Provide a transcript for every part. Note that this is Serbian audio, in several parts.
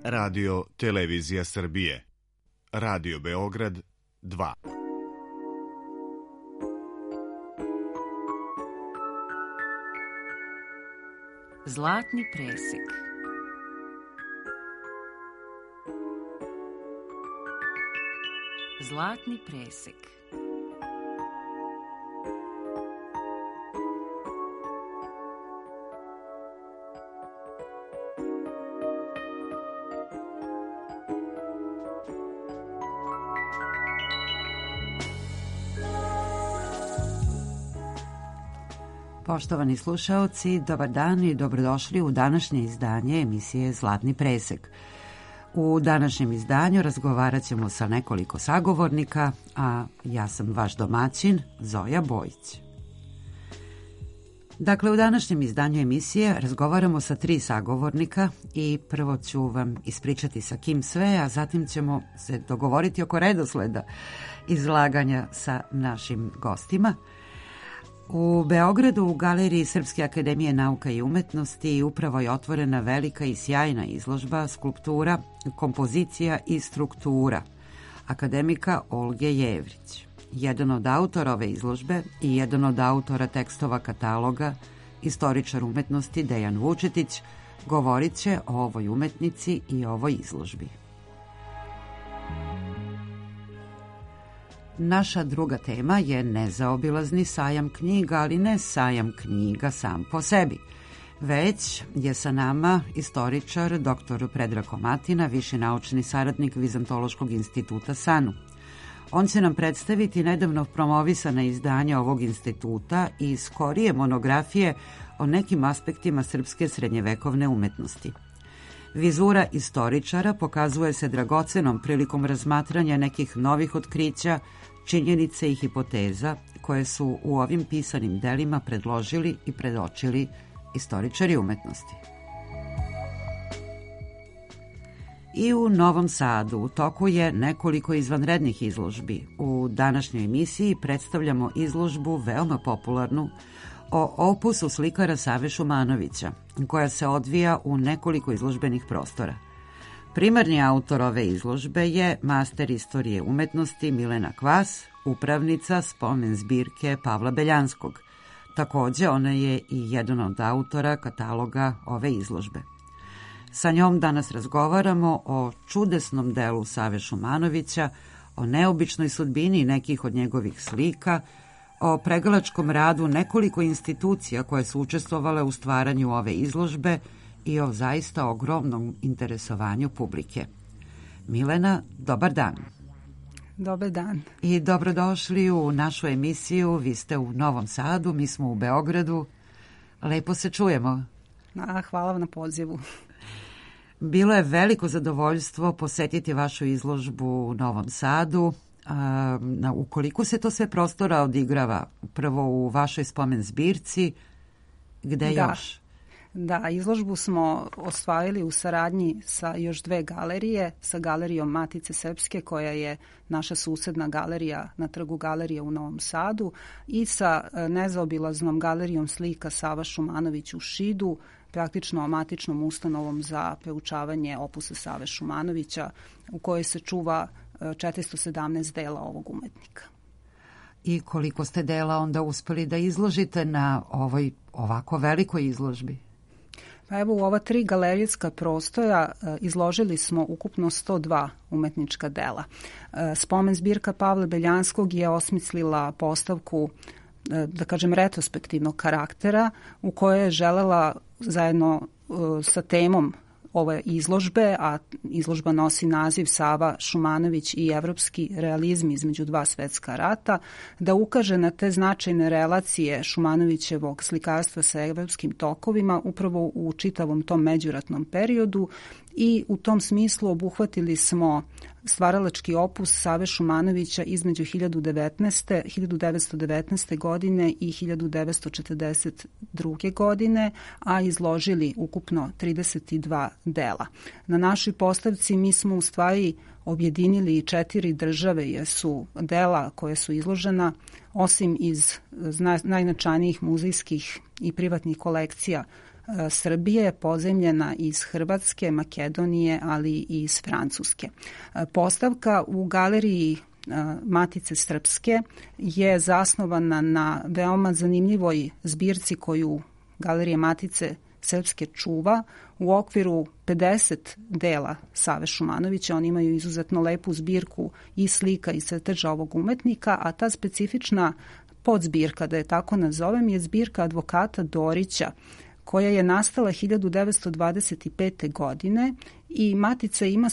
Radio Televizija Srbije. Radio Beograd 2. Zlatni presek. Zlatni presek. Poštovani slušaoci, dobar dan i dobrodošli u današnje izdanje emisije Zlatni presek. U današnjem izdanju razgovarat ćemo sa nekoliko sagovornika, a ja sam vaš domaćin, Zoja Bojić. Dakle, u današnjem izdanju emisije razgovaramo sa 3 sagovornika i prvo ću vam ispričati sa kim sve, a zatim ćemo se dogovoriti oko redosleda izlaganja sa našim gostima. U Beogradu u Galeriji Srpske akademije nauka i umetnosti upravo je otvorena velika i sjajna izložba skulptura, kompozicija i struktura akademika Olge Jevrić. Jedan od autora ove izložbe i jedan od autora tekstova kataloga, istoričar umetnosti Dejan Vučetić, govorit će o ovoj umetnici i ovoj izložbi. Naša druga tema je nezaobilazni sajam knjiga, ali ne sajam knjiga sam po sebi, već je sa nama istoričar dr. Predrag Komatina, viši naučni saradnik Vizantološkog instituta SANU. On će nam predstaviti nedavno promovisana izdanja ovog instituta i skorije monografije o nekim aspektima srpske srednjevekovne umetnosti. Vizura istoričara pokazuje se dragocenom prilikom razmatranja nekih novih otkrića, činjenice i hipoteza koje su u ovim pisanim delima predložili i predočili istoričari umetnosti. I u Novom Sadu u toku je nekoliko izvanrednih izložbi. U današnjoj emisiji predstavljamo izložbu veoma popularnu o opusu slikara Save Šumanovića, koja se odvija u nekoliko izložbenih prostora. Primarni autor ove izložbe je master istorije umetnosti Milena Kvas, upravnica spomen zbirke Pavla Beljanskog. Takođe, ona je i jedan od autora kataloga ove izložbe. Sa njom danas razgovaramo o čudesnom delu Save Šumanovića, o neobičnoj sudbini nekih od njegovih slika, o pregalačkom radu nekoliko institucija koje su učestvovale u stvaranju ove izložbe i o zaista ogromnom interesovanju publike. Milena, dobar dan. Dobar dan. I dobrodošli u našu emisiju. Vi ste u Novom Sadu, mi smo u Beogradu. Lepo se čujemo. Hvala vam na pozivu. Bilo je veliko zadovoljstvo posetiti vašu izložbu u Novom Sadu. Ukoliko se to sve prostora odigrava, prvo u vašoj spomen zbirci, gde još? Da, izložbu smo ostvarili u saradnji sa još 2 galerije, sa Galerijom Matice Srpske, koja je naša susedna galerija na trgu Galerije u Novom Sadu, i sa nezaobilaznom galerijom slika Sava Šumanović u Šidu, praktično matičnom ustanovom za proučavanje opusa Save Šumanovića, u kojoj se čuva 417 dela ovog umetnika. I koliko ste dela onda uspeli da izložite na ovoj ovako velikoj izložbi? Pa evo, u ova 3 galerijska prostora izložili smo ukupno 102 umetnička dela. Spomen zbirka Pavla Beljanskog je osmislila postavku, da kažem, retrospektivnog karaktera, u kojoj je želela zajedno sa temom ove izložbe, a izložba nosi naziv Sava Šumanović i evropski realizmi između 2 svetska rata, da ukaže na te značajne relacije Šumanovićevog slikarstva sa evropskim tokovima upravo u čitavom tom međuratnom periodu, i u tom smislu obuhvatili smo stvaralački opus Save Šumanovića između 1919. godine i 1942. godine, a izložili ukupno 32 dela. Na našoj postavci mi smo u stvari objedinili 4 države, jer su dela koje su izložena, osim iz najznačajnijih muzejskih i privatnih kolekcija Srbije, pozajmljena iz Hrvatske, Makedonije, ali i iz Francuske. Postavka u galeriji Matice Srpske je zasnovana na veoma zanimljivoj zbirci koju Galerija Matice Srpske čuva u okviru 50 dela Save Šumanovića. Oni imaju izuzetno lepu zbirku i slika i crteža ovog umetnika, a ta specifična podzbirka, da je tako nazovem, je zbirka advokata Dorića, koja je nastala 1925. godine i Matica ima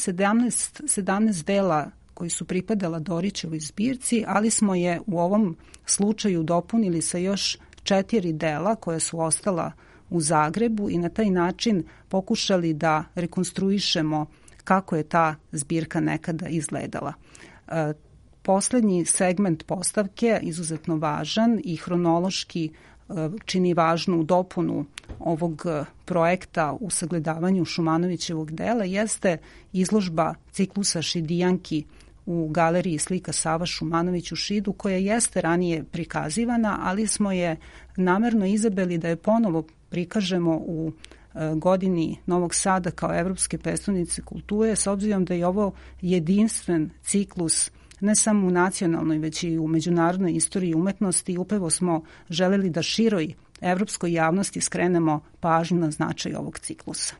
17 dela koji su pripadala Dorićevoj zbirci, ali smo je u ovom slučaju dopunili sa još 4 dela koja su ostala u Zagrebu i na taj način pokušali da rekonstruišemo kako je ta zbirka nekada izgledala. Poslednji segment postavke, izuzetno važan i hronološki čini važnu dopunu ovog projekta u sagledavanju Šumanovićevog dela, jeste izložba ciklusa Šidijanki u galeriji slika Sava Šumanović u Šidu, koja jeste ranije prikazivana, ali smo je namerno izabrali da je ponovo prikažemo u godini Novog Sada kao Evropske prestonice kulture, s obzirom da je ovo jedinstven ciklus ne samo u nacionalnoj, već i u međunarodnoj istoriji umetnosti i upravo smo želeli da široj evropskoj javnosti skrenemo pažnju na značaj ovog ciklusa.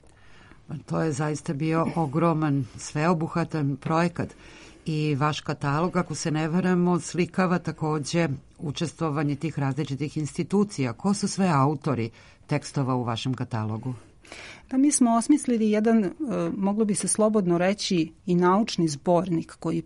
To je zaista bio ogroman, sveobuhvatan projekat i vaš katalog, ako se ne varamo, slikava takođe učestvovanje tih različitih institucija. Ko su sve autori tekstova u vašem katalogu? Da, mi smo osmislili jedan, moglo bi se slobodno reći, i naučni zbornik koji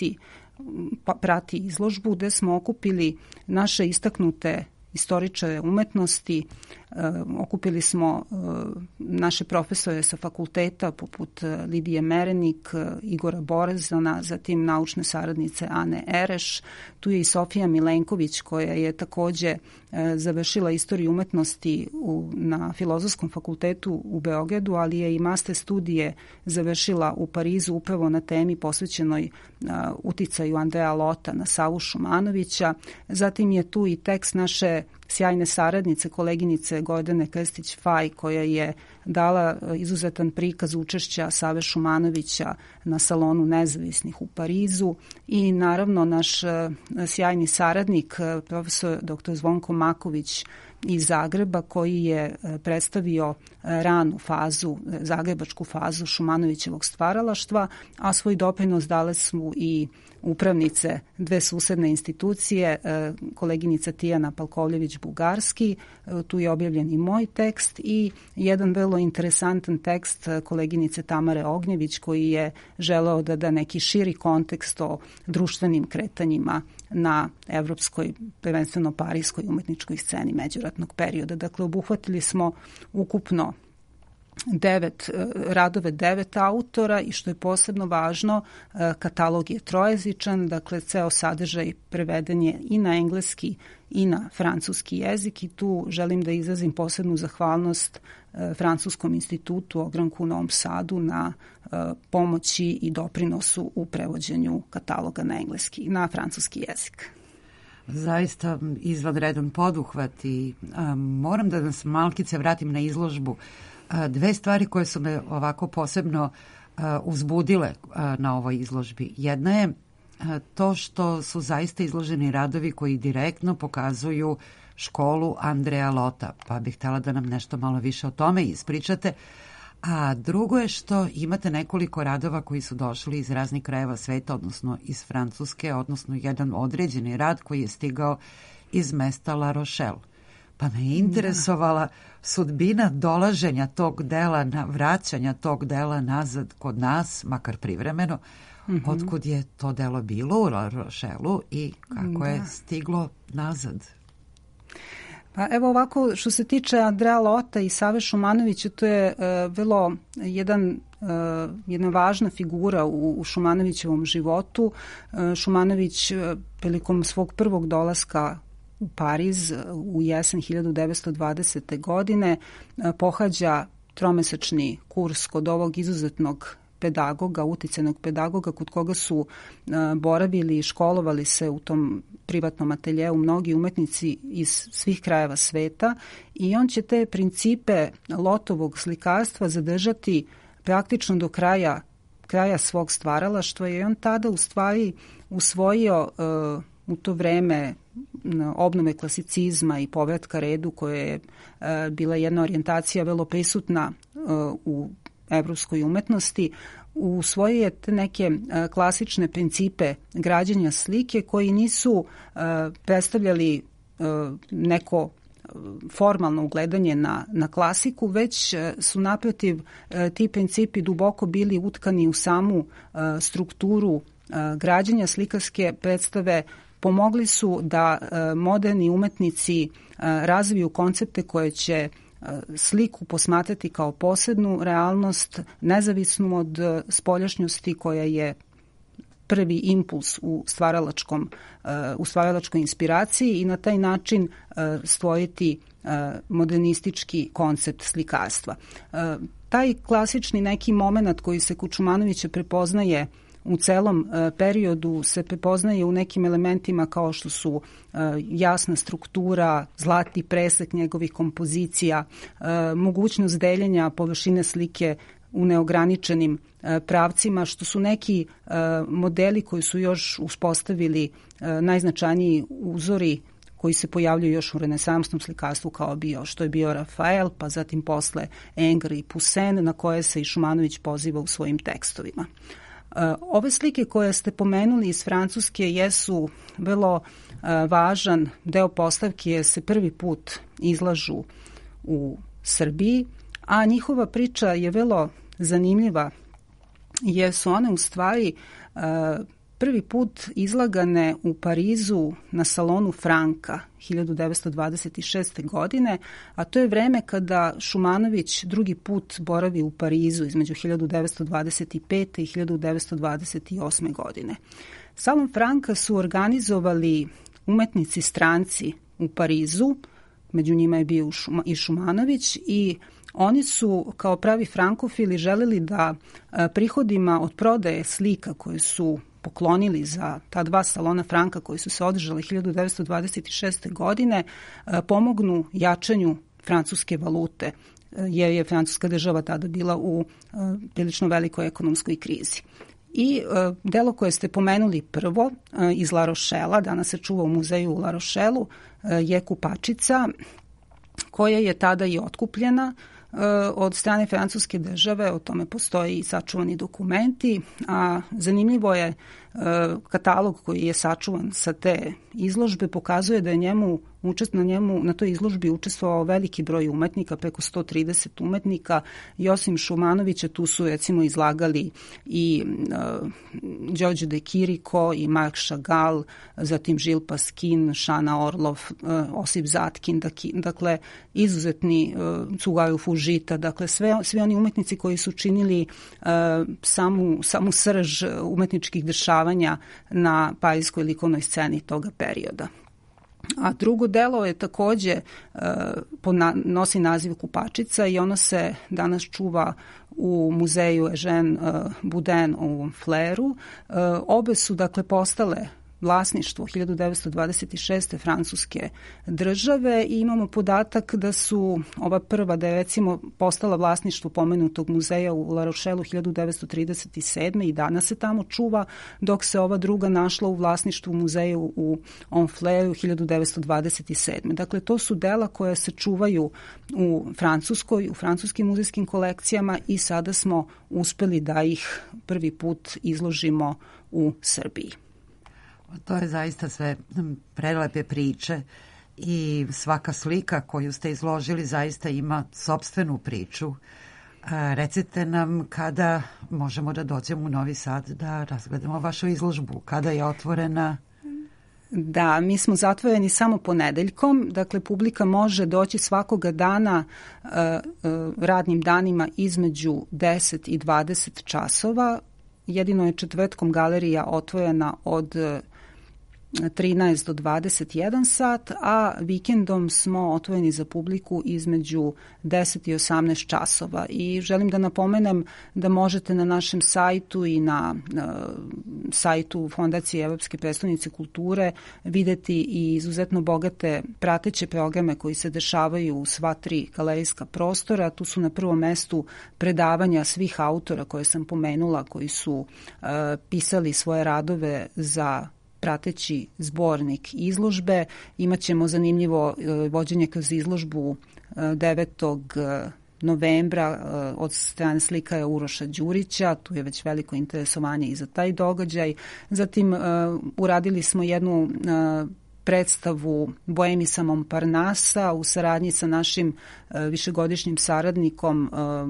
prati izložbu, gde smo okupili naše istaknute istoričare umetnosti, okupili smo naše profesore sa fakulteta poput Lidije Merenik, Igora Borezana, zatim naučne saradnice Ane Ereš. Tu je i Sofija Milenković koja je takođe završila istoriju umetnosti na Filozofskom fakultetu u Beogradu, ali je i master studije završila u Parizu upravo na temi posvećenoj uticaju Andreja Lota na Savu Šumanovića. Zatim je tu i tekst naše sjajne saradnice, koleginice Gordane Krstić-Faj, koja je dala izuzetan prikaz učešća Save Šumanovića na Salonu nezavisnih u Parizu i naravno naš sjajni saradnik, profesor dr. Zvonko Maković iz Zagreba, koji je predstavio ranu fazu, zagrebačku fazu Šumanovićevog stvaralaštva, a svoj doprinos dale su i upravnice dve susedne institucije, koleginica Tijana Palkovljević-Bugarski, tu je objavljen i moj tekst i jedan vrlo interesantan tekst koleginice Tamare Ognjević, koji je želeo da da neki širi kontekst o društvenim kretanjima na evropskoj, prvenstveno parijskoj umetničkoj sceni međuratnog perioda. Dakle, obuhvatili smo ukupno radove 9 autora i što je posebno važno, katalog je trojezičan, dakle ceo sadržaj preveden je i na engleski i na francuski jezik i tu želim da izrazim posebnu zahvalnost Francuskom institutu ogranku u Novom Sadu na pomoći i doprinosu u prevođenju kataloga na francuski jezik. Zaista izvanredan poduhvat i moram da nas malkice vratim na izložbu. Dve stvari koje su me ovako posebno uzbudile na ovoj izložbi. Jedna je to što su zaista izloženi radovi koji direktno pokazuju školu Andreja Lota, pa bih htjela da nam nešto malo više o tome ispričate. A drugo je što imate nekoliko radova koji su došli iz raznih krajeva sveta, odnosno iz Francuske, odnosno jedan određeni rad koji je stigao iz mesta La Rochelle. Pa me je interesovala sudbina dolaženja tog dela, vraćanja tog dela nazad kod nas, makar privremeno, otkud je to delo bilo u La Rochelleu i kako je stiglo nazad. Pa evo ovako, što se tiče Andreja Lota i Save Šumanovića, to je vrlo jedna važna figura u Šumanovićevom životu. Šumanović prilikom svog prvog dolaska u Pariz u jesen 1920. godine pohađa tromesečni kurs kod ovog izuzetnog pedagoga, uticajnog pedagoga kod koga su boravili i školovali se u tom privatnom ateljeu mnogi umetnici iz svih krajeva sveta i on će te principe Lotovog slikarstva zadržati praktično do kraja svog stvaralaštva i on tada u stvari usvojio u to vreme obnove klasicizma i povratka redu koja je bila jedna orijentacija vrlo prisutna u evropskoj umetnosti, usvojio je te neke klasične principe građenja slike koji nisu predstavljali neko formalno ugledanje na klasiku, već su naprotiv ti principi duboko bili utkani u samu strukturu građenja slikarske predstave. Pomogli su da moderni umetnici razviju koncepte koje će sliku posmatrati kao posebnu realnost, nezavisnu od spoljašnjosti koja je prvi impuls u stvaralačkoj inspiraciji i na taj način stvoriti modernistički koncept slikarstva. Taj klasični neki moment koji se kod Šumanovića prepoznaje u celom periodu se prepoznaje u nekim elementima kao što su jasna struktura, zlatni presek njegovih kompozicija, mogućnost deljenja površine slike u neograničenim pravcima, što su neki modeli koji su još uspostavili najznačajniji uzori koji se pojavljaju još u renesansnom slikarstvu što je bio Rafael, pa zatim posle Ingres i Poussin, na koje se i Šumanović poziva u svojim tekstovima. Ove slike koje ste pomenuli iz Francuske jesu vrlo važan deo postavke jer se prvi put izlažu u Srbiji, a njihova priča je vrlo zanimljiva jer su one u stvari prvi put izlagane u Parizu na salonu Franka 1926. godine, a to je vreme kada Šumanović drugi put boravi u Parizu između 1925. i 1928. godine. Salon Franka su organizovali umetnici stranci u Parizu, među njima je bio i Šumanović i oni su kao pravi frankofili želeli da prihodima od prodaje slika koje su poklonili za ta dva salona Franka koji su se održali 1926. godine pomognu jačanju francuske valute, jer je francuska država tada bila u prilično velikoj ekonomskoj krizi. I delo koje ste pomenuli prvo iz La Rochela, danas se čuva u muzeju u La Rochelu, je Kupačica, koja je tada i otkupljena od strane francuske države, o tome postoji i sačuvani dokumenti, a zanimljivo je katalog koji je sačuvan sa te izložbe pokazuje da je na toj izložbi učestvovao veliki broj umetnika, preko 130 umetnika i osim Šumanovića tu su recimo izlagali i Đorđe de Chirico i Marc Chagall, zatim Gilles Pasquin, Šana Orlov, Osip Zatkin, dakle izuzetni Tsugaru Fujita, dakle svi oni umetnici koji su činili samu srž umetničkih dešavanja na parijskoj likovnoj sceni toga perioda. A drugo delo je takođe nosi naziv Kupačica i ono se danas čuva u muzeju Eugène Boudin u Fleru. Obe su dakle postale vlasništvo 1926. francuske države i imamo podatak da su ova prva, da je recimo postala vlasništvo pomenutog muzeja u La Rochelu 1937. i danas se tamo čuva, dok se ova druga našla u vlasništvu muzeju u Honfleuru 1927. Dakle, to su dela koja se čuvaju u Francuskoj, u francuskim muzejskim kolekcijama i sada smo uspeli da ih prvi put izložimo u Srbiji. To je zaista sve prelepe priče i svaka slika koju ste izložili zaista ima sopstvenu priču. Recite nam kada možemo da dođemo u Novi Sad da razgledamo vašu izložbu, kada je otvorena? Da, mi smo zatvoreni samo ponedeljkom, dakle publika može doći svakoga dana radnim danima između 10 i 20 časova. Jedino je četvrtkom galerija otvorena od 13 do 21 sat, a vikendom smo otvoreni za publiku između 10 i 18 časova. I želim da napomenem da možete na našem sajtu i na sajtu Fondacije Evropske prestonice kulture videti i izuzetno bogate prateće programe koji se dešavaju u sva 3 galerijska prostora. Tu su na prvom mestu predavanja svih autora koje sam pomenula, koji su pisali svoje radove za prateći zbornik izložbe. Imaćemo zanimljivo vođenje kroz izložbu 9. novembra od strane slikara Uroša Đurića. Tu je već veliko interesovanje i za taj događaj. Zatim uradili smo jednu predstavu Boemisa Montparnasa u saradnji sa našim višegodišnjim saradnikom,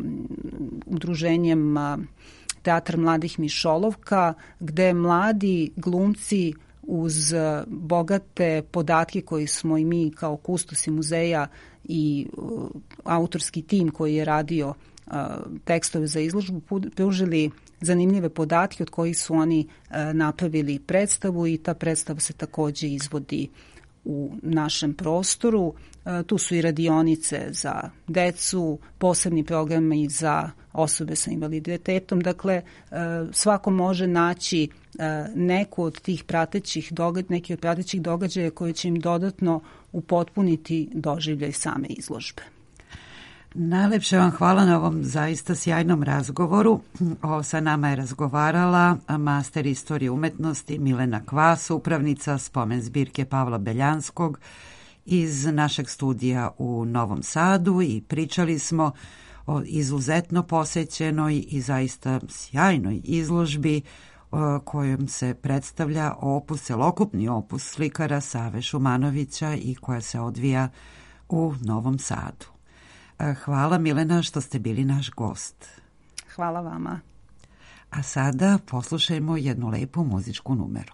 udruženjem Teatar mladih Mišolovka, gde mladi glumci uz bogate podatke koji smo i mi kao kustosi muzeja i autorski tim koji je radio tekstove za izložbu pružili zanimljive podatke od kojih su oni napravili predstavu i ta predstava se takođe izvodi u našem prostoru. Tu su i radionice za decu, posebni programi za osobe sa invaliditetom. Dakle, svako može naći neki od pratećih događaja koji će im dodatno upotpuniti doživljaj same izložbe. Najlepše vam hvala na ovom zaista sjajnom razgovoru. Sa nama je razgovarala master istorije umetnosti Milena Kvas, upravnica spomen zbirke Pavla Beljanskog iz našeg studija u Novom Sadu, i pričali smo o izuzetno posećenoj i zaista sjajnoj izložbi kojom se predstavlja celokupni opus slikara Save Šumanovića i koja se odvija u Novom Sadu. Hvala, Milena, što ste bili naš gost. Hvala vama. A sada poslušajmo jednu lepu muzičku numeru.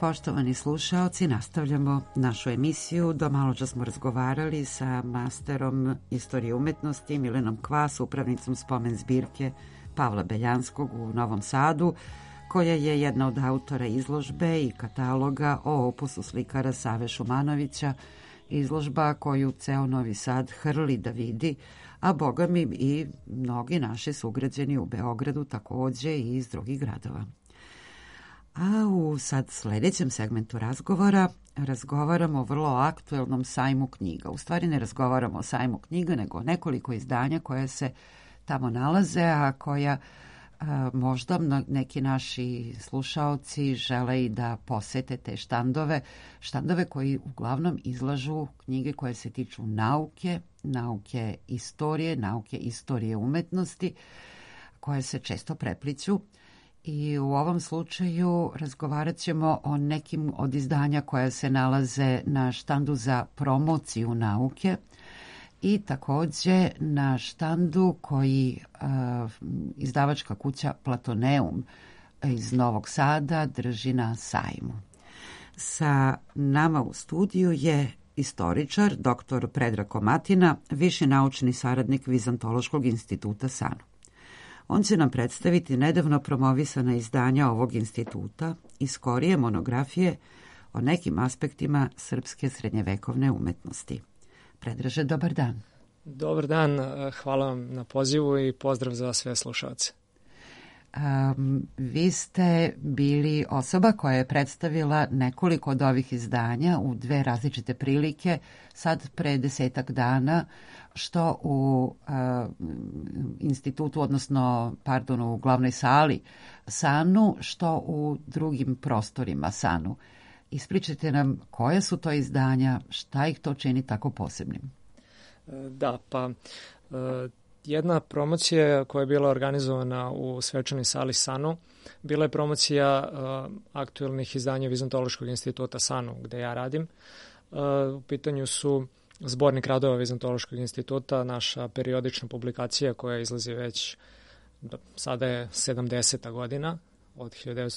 Poštovani slušaoci, nastavljamo našu emisiju. Do malo čas smo razgovarali sa masterom istorije umetnosti Milenom Kvas, upravnicom spomen zbirke Pavla Beljanskog u Novom Sadu, koja je jedna od autora izložbe i kataloga o opusu slikara Save Šumanovića, izložba koju ceo Novi Sad hrli da vidi, a boga mi i mnogi naši sugrađani u Beogradu takođe i iz drugih gradova. A u sad sledećem segmentu razgovaramo o vrlo aktuelnom sajmu knjiga. U stvari ne razgovaramo o sajmu knjiga, nego o nekoliko izdanja koje se tamo nalaze, a koja možda neki naši slušaoci žele i da posete te štandove koji uglavnom izlažu knjige koje se tiču nauke istorije umetnosti, koje se često prepliću. I u ovom slučaju razgovarat ćemo o nekim od izdanja koja se nalaze na štandu za promociju nauke i takođe na štandu koji izdavačka kuća Platoneum iz Novog Sada drži na sajmu. Sa nama u studiju je istoričar, dr. Predrag Komatina, viši naučni saradnik Vizantološkog instituta SANU. On će nam predstaviti nedavno promovisana izdanja ovog instituta i skorije monografije o nekim aspektima srpske srednjevekovne umetnosti. Predraže, dobar dan. Dobar dan, hvala vam na pozivu i pozdrav za sve slušalce. Vi ste bili osoba koja je predstavila nekoliko od ovih izdanja u dve različite prilike, sad pre 10 dana, što u institutu, u glavnoj sali SANU, što u drugim prostorima SANU. Ispričajte nam koje su to izdanja, šta ih to čini tako posebnim? Da, jedna promocija koja je bila organizovana u svečanoj sali SANU bila je promocija aktuelnih izdanja Vizantološkog instituta SANU, gde ja radim. U pitanju su zbornik radova Vizantološkog instituta, naša periodična publikacija koja izlazi već, sada je 70. godina, od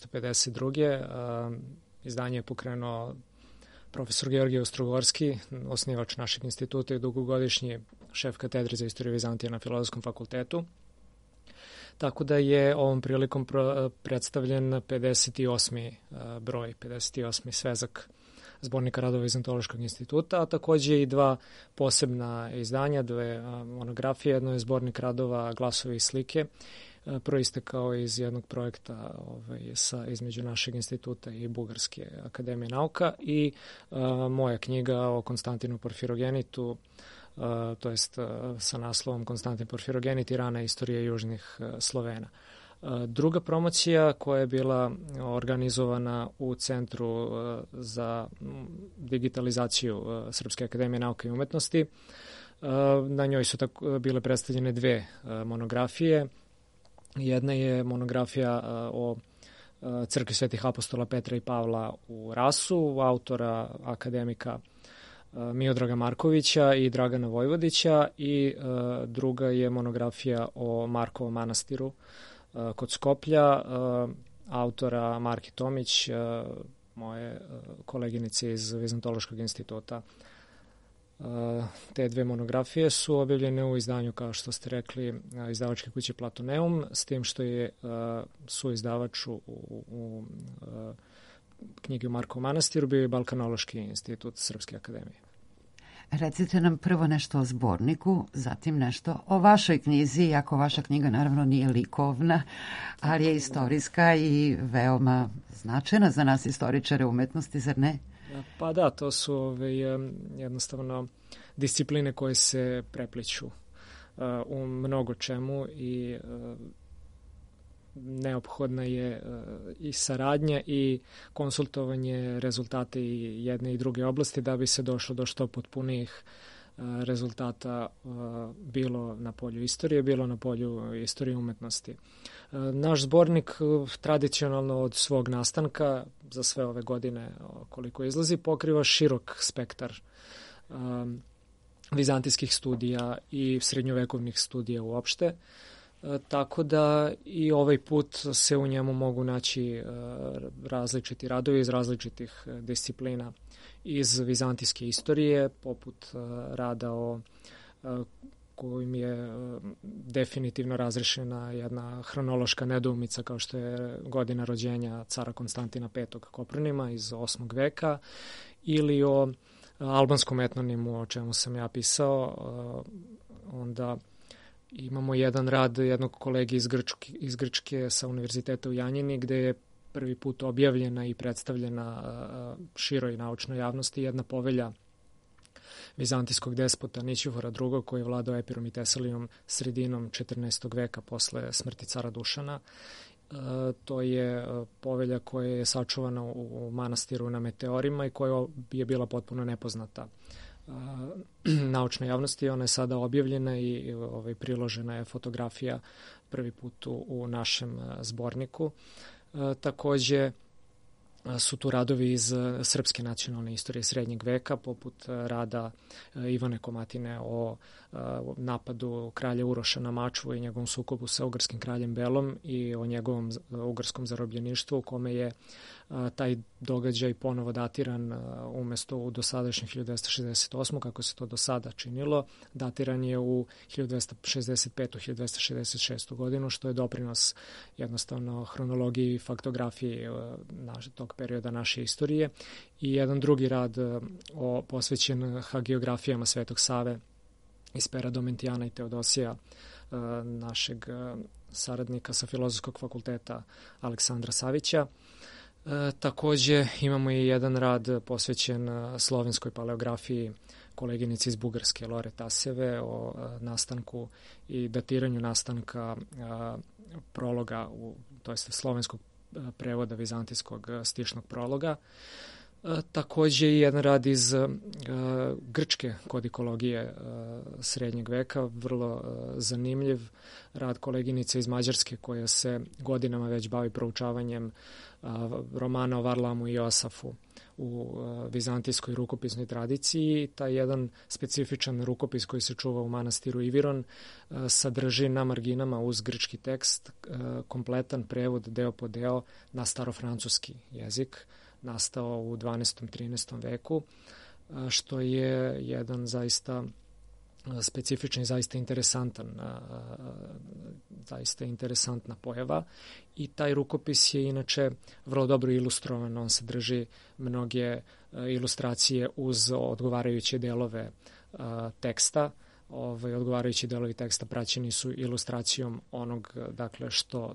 1952. Izdanje je pokrenuo profesor Georgije Ostrogorski, osnivač našeg instituta i dugogodišnji šef katedre za istoriju Vizantije na Filozofskom fakultetu. Tako da je ovom prilikom predstavljen 58. broj, 58. svezak zbornika radova Vizantološkog instituta, a takođe i dva posebna izdanja, dve monografije. Jedno je zbornik radova Glasovi i slike, proistekao iz jednog projekta između našeg instituta i Bugarske akademije nauka, i moja knjiga o Konstantinu Porfirogenitu, to jest sa naslovom Konstantin Porfirogenit i rana istorija južnih Slovena. Druga promocija koja je bila organizovana u Centru za digitalizaciju Srpske akademije nauke i umetnosti, na njoj su bile predstavljene dve monografije. Jedna je monografija o crkvi Svetih apostola Petra i Pavla u Rasu, autora akademika Miodraga Markovića i Dragana Vojvodića, i druga je monografija o Markovom manastiru kod Skoplja, autora Marki Tomić, moje koleginice iz Vizantološkog instituta. Te dve monografije su objavljene u izdanju, kao što ste rekli, izdavačke kuće Platoneum, s tim što je suizdavač u knjigi o Markovom manastiru bio i Balkanološki institut Srpske akademije. Recite nam prvo nešto o zborniku, zatim nešto o vašoj knjizi, iako vaša knjiga naravno nije likovna, ali je istorijska i veoma značajna za nas istoričare umetnosti, zar ne? Pa da, to su jednostavno discipline koje se prepliću u mnogo čemu i neophodna je i saradnja i konsultovanje rezultata i jedne i druge oblasti da bi se došlo do što potpunijih rezultata, bilo na polju istorije, bilo na polju istorije umetnosti. Naš zbornik tradicionalno od svog nastanka za sve ove godine koliko izlazi pokriva širok spektar vizantijskih studija i srednjovekovnih studija uopšte. tako da i ovaj put se u njemu mogu naći različiti radovi iz različitih disciplina iz vizantijske istorije, poput rada o kojim je definitivno razrešena jedna hronološka nedoumica kao što je godina rođenja cara Konstantina V. Kopronima iz 8. veka, ili o albanskom etnonimu, o čemu sam ja pisao. Onda imamo jedan rad jednog kolege iz Grčke sa Univerziteta u Janjini, gde je prvi put objavljena i predstavljena široj naučnoj javnosti jedna povelja vizantijskog despota Nićifora II, koji je vladao Epirom i Teselijom sredinom 14. veka posle smrti cara Dušana. To je povelja koja je sačuvana u manastiru na Meteorima i koja je bila potpuno nepoznata naučnoj javnosti. Ona je sada objavljena i priložena je fotografija prvi put u našem zborniku. Takođe su tu radovi iz srpske nacionalne istorije srednjeg veka, poput rada Ivane Komatine o napadu kralja Uroša na Mačvu i njegovom sukobu sa ugarskim kraljem Belom i o njegovom ugarskom zarobljeništvu, u kome je taj događaj ponovo datiran umesto u dosadašnjem 1268. kako se to do sada činilo, datiran je u 1265. 1266. godinu, što je doprinos jednostavno hronologiji i faktografiji tog perioda naše istorije. I jedan drugi rad posvećen hagiografijama Svetog Save iz pera Domentijana i Teodosija, našeg saradnika sa Filozofskog fakulteta Aleksandra Savića. Takođe imamo i jedan rad posvećen slovenskoj paleografiji koleginici iz Bugarske Lore Taseve o nastanku i datiranju nastanka prologa, to jest slovenskog prevoda vizantijskog stišnog prologa. Takođe i jedan rad iz grčke kodikologije srednjeg veka, vrlo zanimljiv rad koleginice iz Mađarske koja se godinama već bavi proučavanjem romana o Varlamu i Joasafu u vizantijskoj rukopisnoj tradiciji. Taj jedan specifičan rukopis koji se čuva u manastiru Iviron sadrži na marginama uz grčki tekst kompletan prevod deo po deo na starofrancuski jezik, nastao u 12. 13. veku, što je jedan zaista specifičan i zaista interesantna pojava. I taj rukopis je inače vrlo dobro ilustrovan, on sadrži mnoge ilustracije uz odgovarajuće delove teksta. Odgovarajući delovi teksta praćeni su ilustracijom onog, dakle,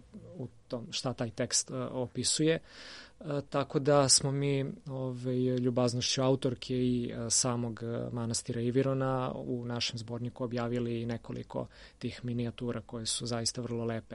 šta taj tekst opisuje. Tako da smo mi ljubaznošću autorke i samog manastira Ivirona u našem zborniku objavili nekoliko tih minijatura koje su zaista vrlo lepe.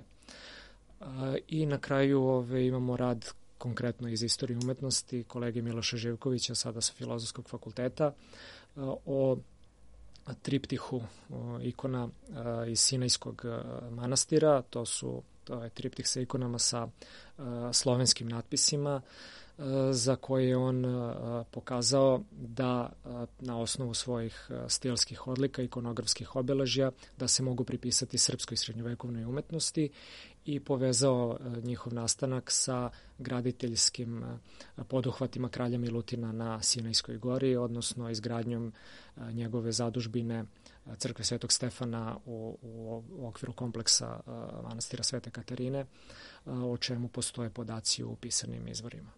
I na kraju imamo rad konkretno iz istorije umetnosti kolege Miloša Živkovića, sada sa Filozofskog fakulteta, o triptihu ikona iz Sinajskog manastira. To je triptih sa ikonama sa slovenskim natpisima, za koje je on pokazao da na osnovu svojih stilskih odlika, ikonografskih obeležja, da se mogu pripisati srpskoj srednjovekovnoj umetnosti i povezao njihov nastanak sa graditeljskim poduhvatima kralja Milutina na Sinajskoj gori, odnosno izgradnjom njegove zadužbine crkve Svetog Stefana u okviru kompleksa manastira Svete Katarine, o čemu postoje podaci u pisanim izvorima.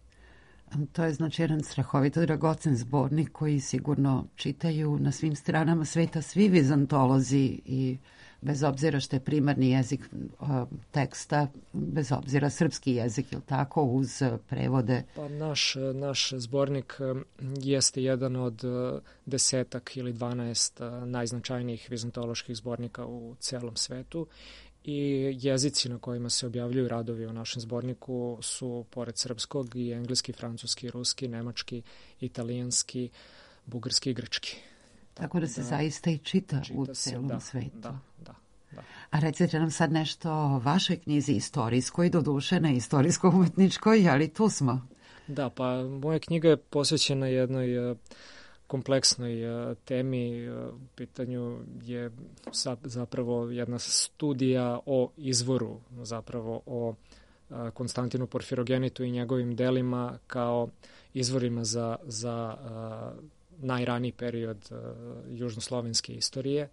To je znači jedan strahovito dragocen zbornik koji sigurno čitaju na svim stranama sveta svi vizantolozi i bez obzira što je primarni jezik teksta, bez obzira srpski jezik, ili tako, uz prevode? Pa naš zbornik jeste jedan od 10 ili 12 najznačajnijih vizantoloških zbornika u celom svetu i jezici na kojima se objavljuju radovi u našem zborniku su, pored srpskog, i engleski, francuski, ruski, nemački, italijanski, bugarski i grčki. Tako da se zaista i čita u celom svetu. Da. A recite nam sad nešto o vašoj knjizi istorijskoj, doduše ne istorijsko-umetničkoj, ali tu smo. Da, pa moja knjiga je posvećena jednoj kompleksnoj temi. U pitanju je zapravo jedna studija o izvoru, zapravo o Konstantinu Porfirogenitu i njegovim delima kao izvorima za najraniji period južnoslovenske istorije,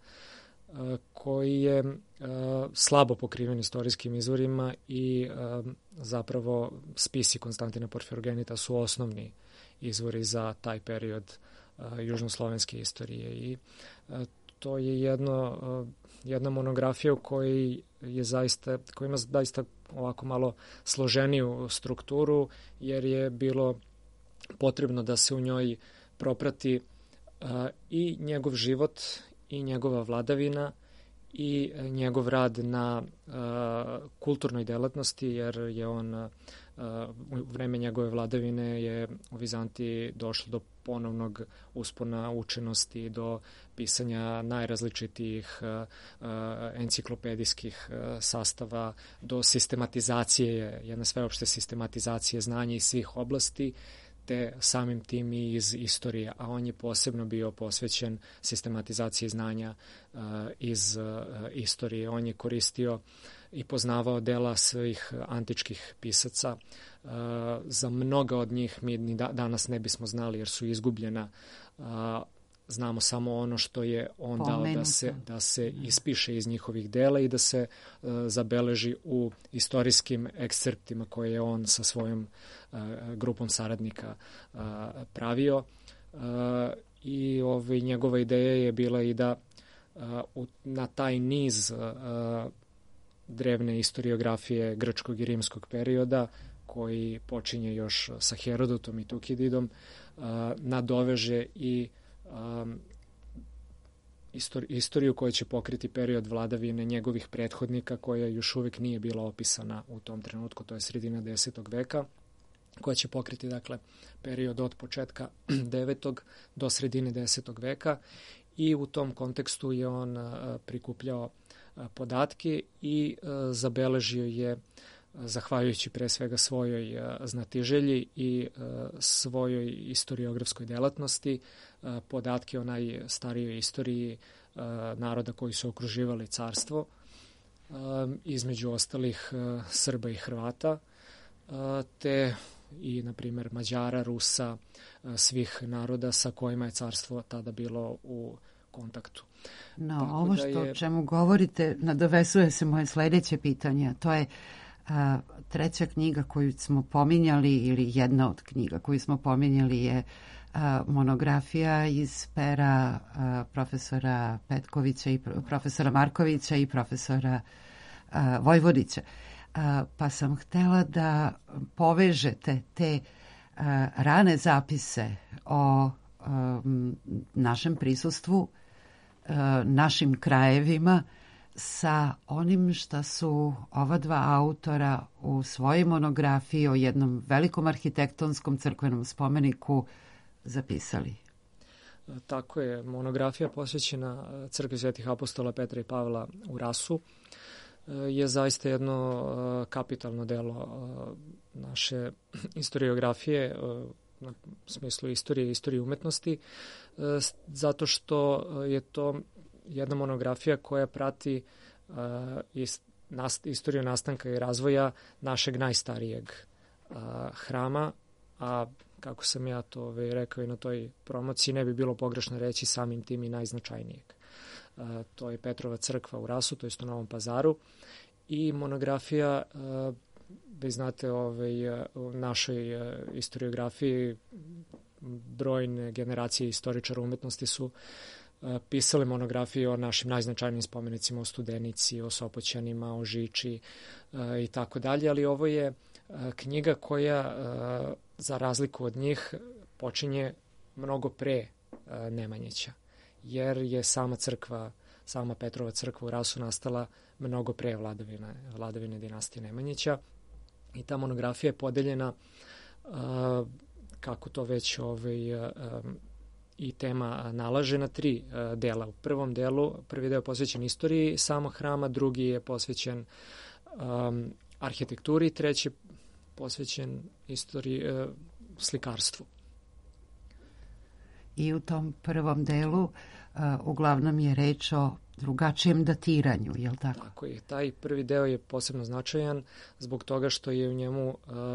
koji je slabo pokriven istorijskim izvorima i zapravo spisi Konstantina Porfirogenita su osnovni izvori za taj period južnoslovenske istorije. I to je jedna monografija koja ima zaista ovako malo složeniju strukturu, jer je bilo potrebno da se u njoj proprati i njegov život i njegova vladavina i njegov rad na kulturnoj delatnosti, jer je on u vreme njegove vladavine je u Vizantiji došlo do ponovnog uspona učenosti, do pisanja najrazličitijih enciklopedijskih sastava, do sistematizacije, jedne sveopšte sistematizacije znanja iz svih oblasti, te samim tim i iz istorije, a on je posebno bio posvećen sistematizaciji znanja iz istorije. On je koristio i poznavao dela svih antičkih pisaca. Za mnoga od njih mi ni danas ne bismo znali jer su izgubljena. Znamo samo ono što je on dao da se ispiše iz njihovih dela i da se zabeleži u istorijskim ekscerptima koje je on sa svojom grupom saradnika pravio. I njegova ideja je bila i da na taj niz drevne historiografije grčkog i rimskog perioda, koji počinje još sa Herodotom i Tukididom, nadoveže i istoriju koja će pokriti period vladavine njegovih prethodnika, koja još uvijek nije bila opisana u tom trenutku, to je sredina 10. veka, koja će pokriti dakle period od početka 9. do sredine 10. veka, i u tom kontekstu je on prikupljao podatke i zabeležio je, zahvaljujući pre svega svojoj znatiželji i svojoj historiografskoj delatnosti, podatke o najstarijoj istoriji naroda koji su okruživali carstvo, između ostalih Srba i Hrvata, te i, na primjer, Mađara, Rusa, svih naroda sa kojima je carstvo tada bilo u kontaktu. No, ovo o čemu govorite nadovezuje se moje sledeće pitanje, to je treća knjiga koju smo pominjali, ili jedna od knjiga koju smo pominjali, je monografija iz pera profesora Petkovića i profesora Markovića i profesora Vojvodića. Pa sam htela da povežete te rane zapise o našem prisustvu, našim krajevima, sa onim što su ova dva autora u svojoj monografiji o jednom velikom arhitektonskom crkvenom spomeniku zapisali. Tako je, monografija posvećena crkvi Svetih apostola Petra i Pavla u Rasu je zaista jedno kapitalno delo naše historiografije, na smislu istorije umetnosti, zato što je to jedna monografija koja prati istoriju nastanka i razvoja našeg najstarijeg hrama, a kako sam ja to rekao i na toj promociji, ne bi bilo pogrešno reći samim tim i najznačajnijeg. To je Petrova crkva u Rasu, to je u Novom Pazaru, i monografija, vi znate, u našoj historiografiji brojne generacije istoričara umetnosti su pisale monografije o našim najznačajnijim spomenicima, o Studenici, o Sopoćanima, o Žiči i tako dalje, ali ovo je knjiga koja, za razliku od njih, počinje mnogo pre Nemanjića, jer je sama Petrova crkva u Rasu nastala mnogo pre vladavine dinastije Nemanjića, i ta monografija je podeljena, kako to već i tema nalaže, na 3 dela. U prvom delu, prvi deo je posvećen istoriji samog hrama, drugi je posvećen arhitekturi, treći posvećen slikarstvu. i u tom prvom delu uglavnom je reč o drugačijem datiranju, je li tako? Tako je. Taj prvi deo je posebno značajan zbog toga što je u njemu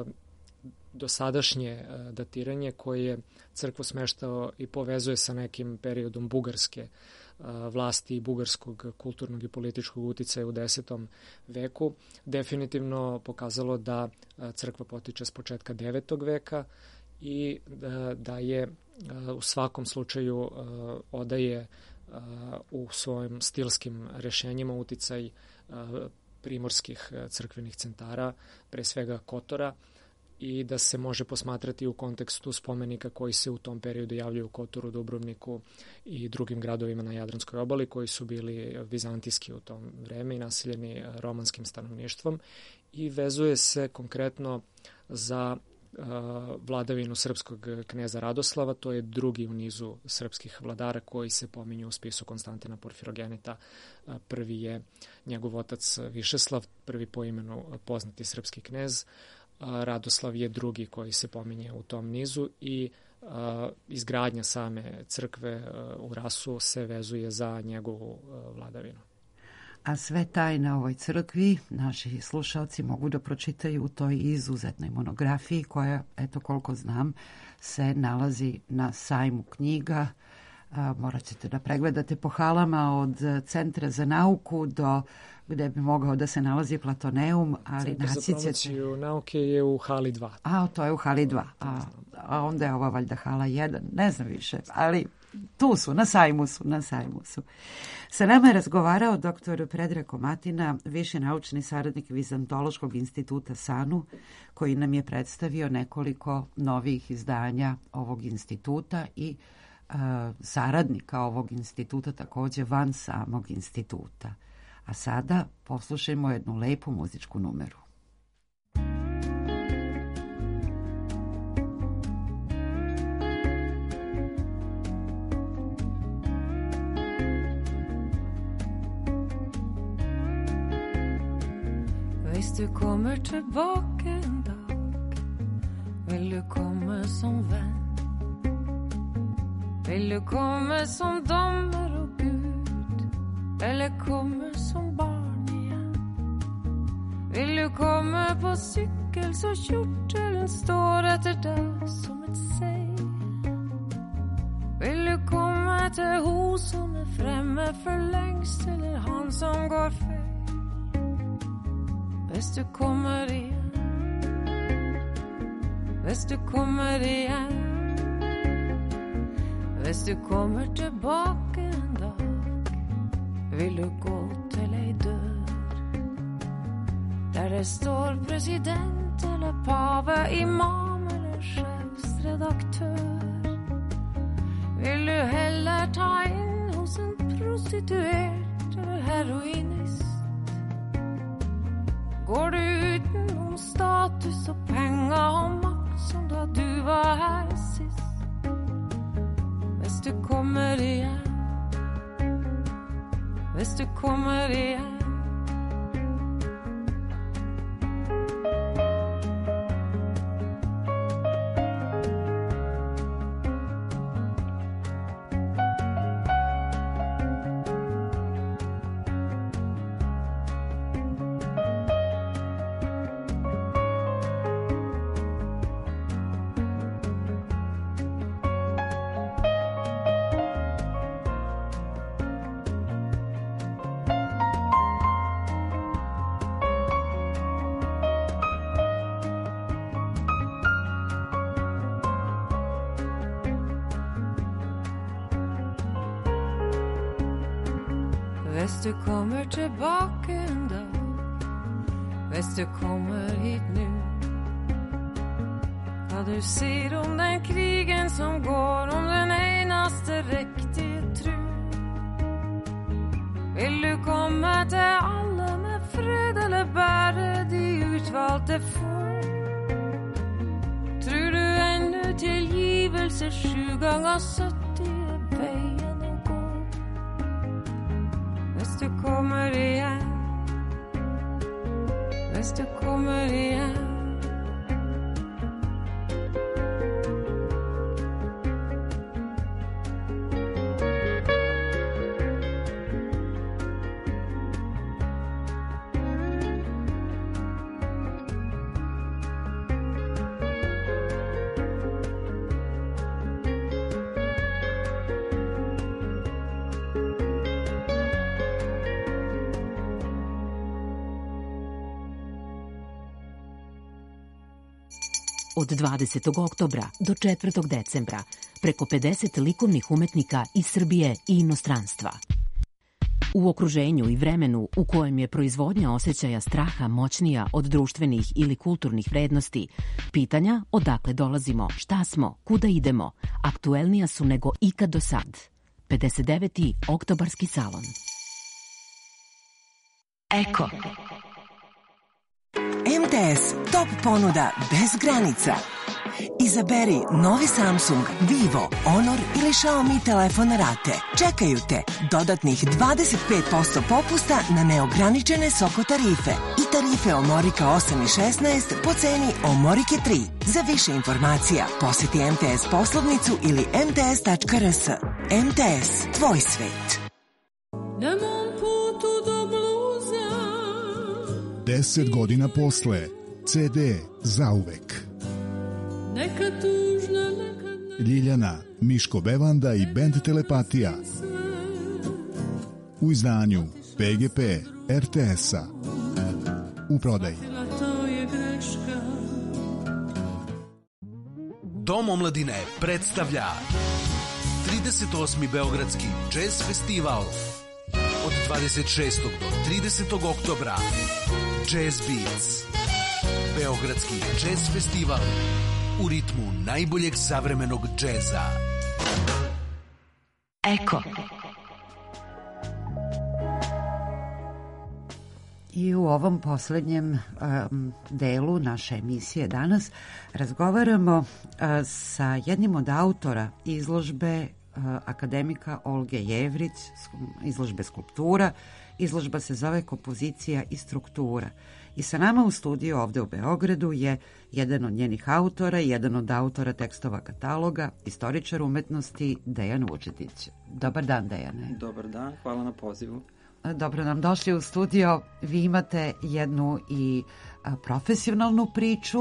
dosadašnje datiranje koje je crkvu smeštao i povezuje sa nekim periodom bugarske vlasti i bugarskog kulturnog i političkog uticaja u 10. veku definitivno pokazalo da crkva potiče s početka 9. veka i da je u svakom slučaju odaje u svojim stilskim rešenjima uticaj primorskih crkvenih centara, pre svega Kotora, i da se može posmatrati u kontekstu spomenika koji se u tom periodu javljaju u Kotoru, Dubrovniku i drugim gradovima na Jadranskoj obali koji su bili vizantijski u tom vreme i naseljeni romanskim stanovništvom, i vezuje se konkretno za vladavinu srpskog kneza Radoslava. To je drugi u nizu srpskih vladara koji se pominju u spisu Konstantina Porfirogenita. Prvi je njegov otac Višeslav, prvi po imenu poznati srpski knez. Radoslav je drugi koji se pominje u tom nizu i izgradnja same crkve u Rasu se vezuje za njegovu vladavinu. A sve tajne o ovoj crkvi naši slušalci mogu da pročitaju u toj izuzetnoj monografiji koja, eto koliko znam, se nalazi na sajmu knjiga. Morat ćete da pregledate po halama od Centra za nauku do gde bi mogao da se nalazi Platoneum, ali Centar za promociju nauke je u hali 2. A, to je u hali 2. A onda je ova valjda hala 1, ne znam više, ali tu su, na sajmu su. Sa nama je razgovarao dr. Predrag Komatina, viši naučni saradnik Vizantološkog instituta SANU, koji nam je predstavio nekoliko novih izdanja ovog instituta i saradnika ovog instituta takođe van samog instituta. A sada poslušajmo jednu lepu muzičku numeru. Hvis du kommer tillbaka en dag, vill du komma som vän? Vill du komma som domare och Gud, eller komma som barn igen? Vill du komma på cykel så kjorteln står efter dig som ett säg? Vill du komma till hos som är framme för längst, eller han som går fel? Hvis du kommer igen, hvis du kommer igen, hvis du kommer tillbaka en dag, vill du gå till ei dörr där det står president eller pave, imam eller chefsredaktör? Vill du hellre ta in hos en prostituert eller heroinist? Går du utenom status och pengar och makt som då du var här sist? Hvis du kommer igen, hvis du kommer igen. Hvis du kommer tillbaka en dag, hvis du kommer hit nu, vad du ser om den krigen som går, om den enaste riktige tro. Vill du komma till alla med fred eller bara de utvalgte få? Tror du ännu tillgivelse 7 gånger 70 är vägen att gå? Hvis du kommer igen, hvis du kommer igen. od 20. oktobra do 4. decembra preko 50 likovnih umetnika iz Srbije i inostranstva. U okruženju i vremenu u kojem je proizvodnja osjećaja straha moćnija od društvenih ili kulturnih vrednosti, pitanja odakle dolazimo, šta smo, kuda idemo, aktuelnija su nego ikad do sad. 59. oktobarski salon. Eko. MTS Top ponuda bez granica. Izaberi novi Samsung, Vivo, Honor ili Xiaomi telefon na rate. Čekaju te dodatnih 25% popusta na neograničene Soko tarife i tarife Omorika 8 i 16 po ceni Omorike 3. Za više informacija poseti MTS poslovnicu ili mts.rs. MTS, tvoj svet. Na mom putu do bluza 10 godina posle, CD zauvek. neka tužna, neka Ljiljana, Miško Bevanda i bend Telepatija. U izdanju PGP RTS-a. U prodaji. to je greška. Dom omladine predstavlja 38. Beogradski jazz festival od 26. do 30. oktobra. Jazz Beats. Beogradski jazz festival u ritmu najboljeg savremenog džeza. Eko. I u ovom poslednjem delu naše emisije danas razgovaramo sa jednim od autora izložbe akademika Olge Jevrić, izložbe skulptura. Izložba se zove Kompozicija i struktura. I sa nama u studiju ovde u Beogradu je jedan od njenih autora, jedan od autora tekstova kataloga, istoričar umetnosti Dejan Vučetić. Dobar dan, Dejane. Dobar dan, hvala na pozivu. Dobro nam došli u studio. Vi imate jednu i profesionalnu priču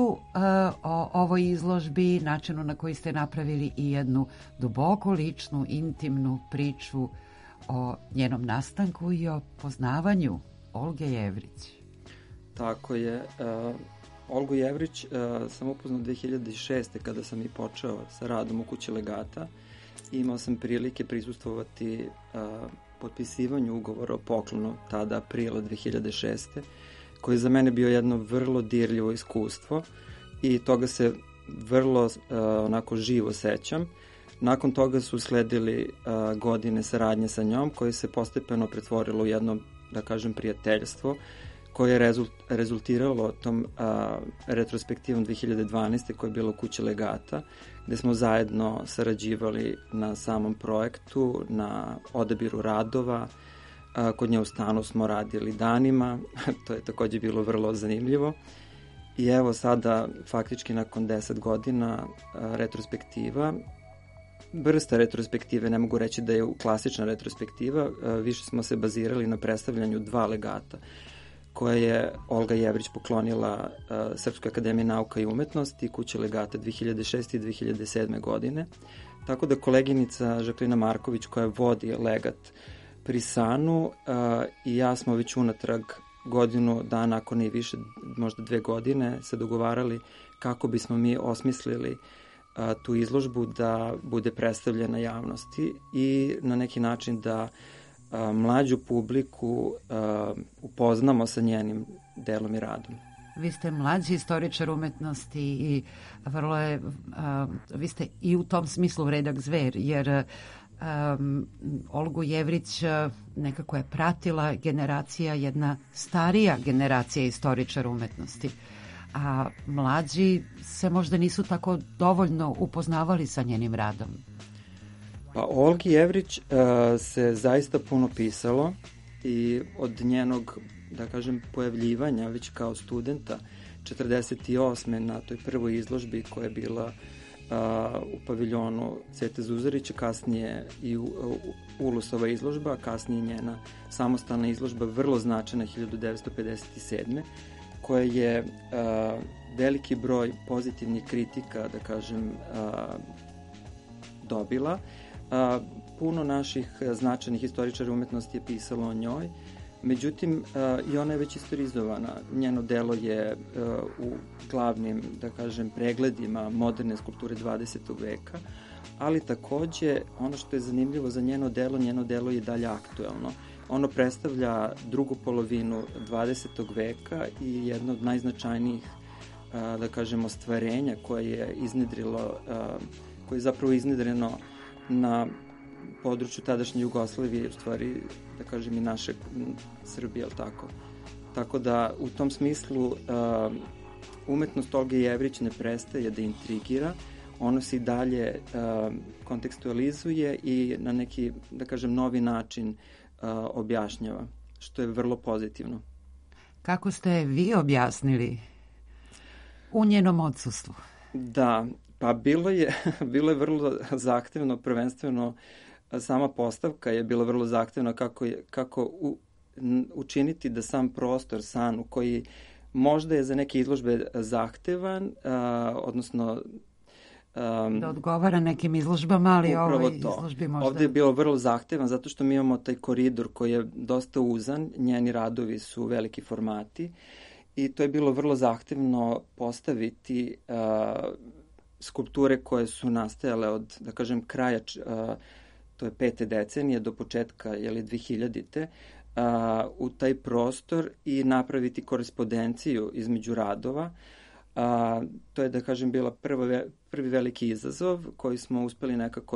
o ovoj izložbi, načinu na koji ste napravili i jednu duboko ličnu, intimnu priču o njenom nastanku i o poznavanju Olge Jevrić. Tako je. Olgu Jevrić sam upoznao 2006. kada sam i počeo sa radom u Kući legata. Imao sam prilike prisustvovati potpisivanju ugovora o poklonu tada aprila 2006. koji je za mene bio jedno vrlo dirljivo iskustvo i toga se vrlo onako živo sećam. Nakon toga su sledili godine saradnje sa njom koje se postepeno pretvorilo u jedno, da kažem, prijateljstvo koje je rezultiralo tom retrospektivom 2012. koja je bila u Kući legata, gde smo zajedno sarađivali na samom projektu, na odabiru radova. Kod nje u stanu smo radili danima, to je takođe bilo vrlo zanimljivo. I evo sada, faktički nakon 10 godina, retrospektiva, vrsta retrospektive, ne mogu reći da je klasična retrospektiva, više smo se bazirali na predstavljanju 2 legata koje je Olga Jevrić poklonila Srpskoj akademiji nauka i umetnosti, Kući legata 2006. i 2007. godine. Tako da koleginica Žaklina Marković koja vodi legat pri Sanu i ja smo već unatrag godinu dana, ako ne i više, možda 2 godine, se dogovarali kako bismo mi osmislili tu izložbu da bude predstavljena javnosti i na neki način da mlađu publiku upoznamo sa njenim delom i radom. Vi ste mlađi istoričar umetnosti i vrlo je, vi ste i u tom smislu redak zver, jer Olgu Jevrić nekako je pratila generacija, jedna starija generacija istoričara umetnosti, a mlađi se možda nisu tako dovoljno upoznavali sa njenim radom. Pa Olgi Jevrić se zaista puno pisalo i od njenog, da kažem, pojavljivanja već kao studenta 48. na toj prvoj izložbi koja je bila u paviljonu Cvete Zuzarića, kasnije i Ulusova izložba, kasnije njena samostalna izložba, vrlo značajna 1957. koja je veliki broj pozitivnih kritika, da kažem, dobila. Puno naših značajnih istoričara umetnosti je pisalo o njoj. Međutim, i ona je već istorizovana. Njeno delo je u glavnim, da kažem, pregledima moderne skulpture 20. veka, ali takođe ono što je zanimljivo za njeno delo je dalje aktuelno. Ono predstavlja drugu polovinu 20. veka i jedno od najznačajnijih, da kažemo, stvarenja koje je iznedrilo, koje je zapravo iznedreno na području tadašnje Jugoslavije, u stvari, da kažem, i naše Srbije, ali tako. Tako da, u tom smislu, umetnost Olge Jevrić ne prestaje da intrigira, ono se i dalje kontekstualizuje i na neki, da kažem, novi način objašnjava, što je vrlo pozitivno. Kako ste vi objasnili u njenom odsustvu? Da, pa bilo je vrlo zahtevno, prvenstveno sama postavka je bila vrlo zahtevna kako učiniti da sam prostor, san, koji možda je za neke izložbe zahtevan, odnosno da odgovara nekim izložbama, ali ovoj izložbi možda... Ovde je bilo vrlo zahtevan zato što mi imamo taj koridor koji je dosta uzan, njeni radovi su veliki formati i to je bilo vrlo zahtevno postaviti skulpture koje su nastajale od, da kažem, kraja, to je 5. decenije do početka 2000-te, u taj prostor i napraviti korespondenciju između radova. To je, da kažem, bila prvi veliki izazov koji smo uspeli nekako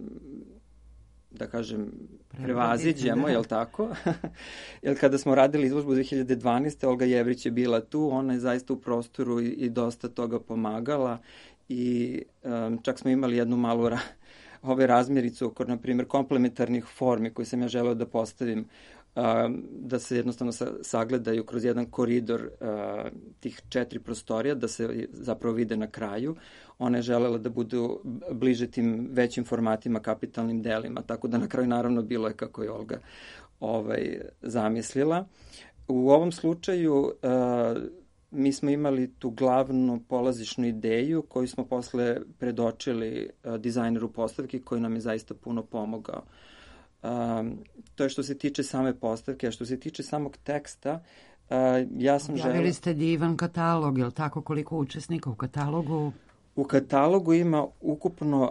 da kažem, prevaziđemo, jel tako? Jer kada smo radili izložbu 2012. Olga Jevrić je bila tu, ona je zaista u prostoru i dosta toga pomagala i čak smo imali jednu malu razmjericu oko, na primjer, komplementarnih formi koje sam ja želeo da postavim, da se jednostavno sagledaju kroz jedan koridor tih 4 prostorija, da se zapravo vide na kraju. Ona je želela da budu bliže tim većim formatima, kapitalnim delima, tako da na kraju naravno bilo je kako je Olga zamislila. U ovom slučaju mi smo imali tu glavnu polazišnu ideju koju smo posle predočili dizajneru postavke koji nam je zaista puno pomogao. To je što se tiče same postavke, a što se tiče samog teksta, ja sam želeo... Objavili ste divan katalog, je li tako, koliko učesnika u katalogu? U katalogu ima ukupno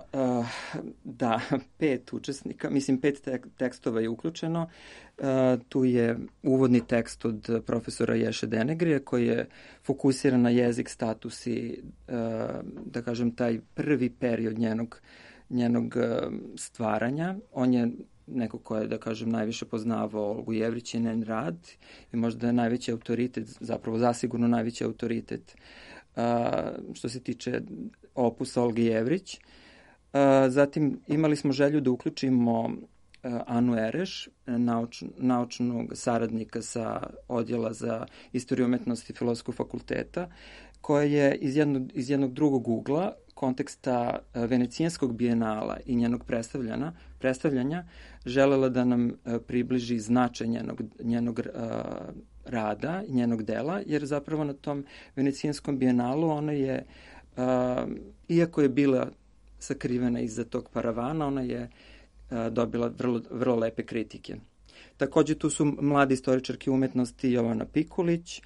5 učesnika, mislim 5 tekstova je uključeno. Tu je uvodni tekst od profesora Ješe Denegrija koji je fokusiran na jezik, status i, da kažem, taj prvi period njenog stvaranja. On je neko ko je, da kažem, najviše poznavao Olgu Jevrić i njen rad i možda je najveći autoritet, zapravo zasigurno najveći autoritet što se tiče opusa Olge Jevrić. Zatim imali smo želju da uključimo Anu Ereš, naučnog saradnika sa odjela za istoriju umetnosti Filozofskog fakulteta, koja je iz jednog drugog ugla, konteksta Venecijanskog bijenala i njenog predstavljanja želela da nam približi značaj njenog rada i njenog dela, jer zapravo na tom Venecijanskom bijenalu ona je, iako je bila sakrivena iza tog paravana, ona je dobila vrlo lepe kritike. Takođe tu su mlade istoričarke umetnosti Jovana Pikulić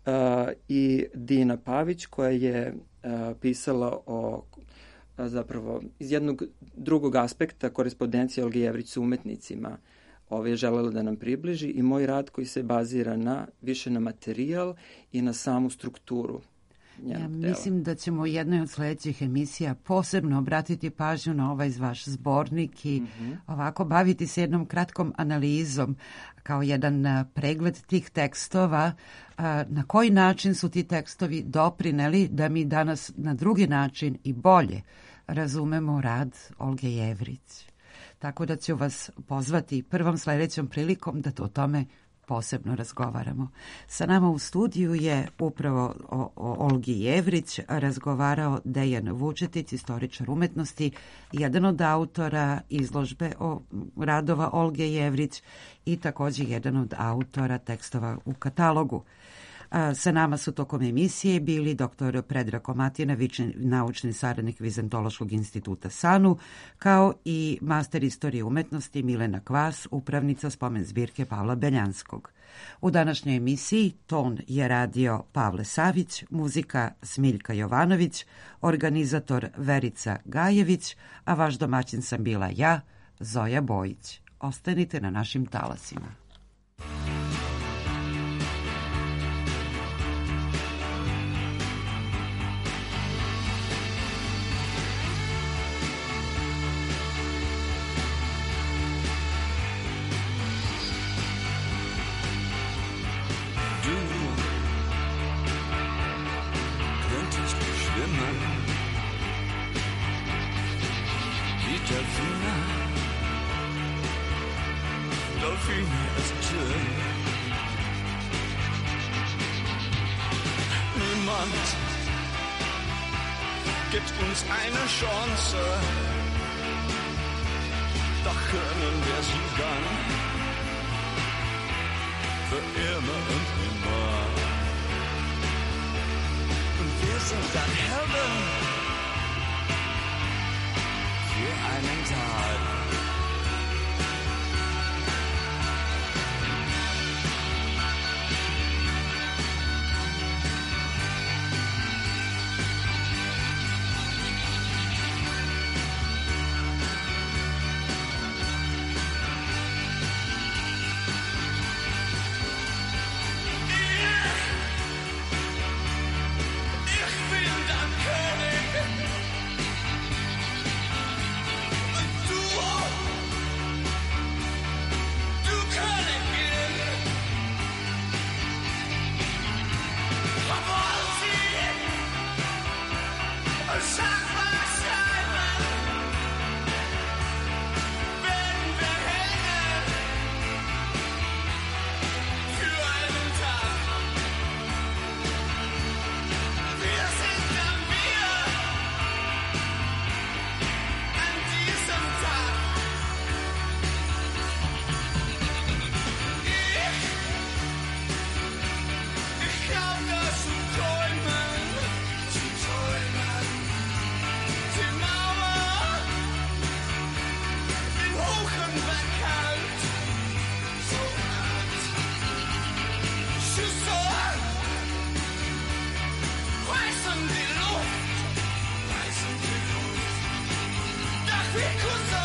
i Dina Pavić, koja je pisala o, zapravo, iz jednog drugog aspekta korespondencije Olge Jevrić sa umetnicima. Je želela da nam približi i moj rad koji se bazira više na materijal i na samu strukturu njenog dela. Mislim da ćemo u jednoj od sledećih emisija posebno obratiti pažnju na ovaj vaš zbornik i ovako baviti se jednom kratkom analizom kao jedan pregled tih tekstova, na koji način su ti tekstovi doprineli da mi danas na drugi način i bolje razumemo rad Olge Jevrić. Tako da ću vas pozvati prvom sledećom prilikom da o tome posebno razgovaramo. Sa nama u studiju je upravo o Olgi Jevrić razgovarao Dejan Vučetić, istoričar umetnosti, jedan od autora izložbe o radova Olge Jevrić i takođe jedan od autora tekstova u katalogu. Sa nama su tokom emisije bili dr. Predrag Komatinović, naučni saradnik Vizantološkog instituta SANU, kao i master istorije umetnosti Milena Kvas, upravnica spomen zbirke Pavla Beljanskog. U današnjoj emisiji ton je radio Pavle Savić, muzika Smiljka Jovanović, organizator Verica Gajević, a vaš domaćin sam bila ja, Zoja Bojić. Ostanite na našim talasima. Niemand gibt uns eine Chance, doch können wir sie dann für immer und immer. Und wir sind dann Helden für einen Tag. Because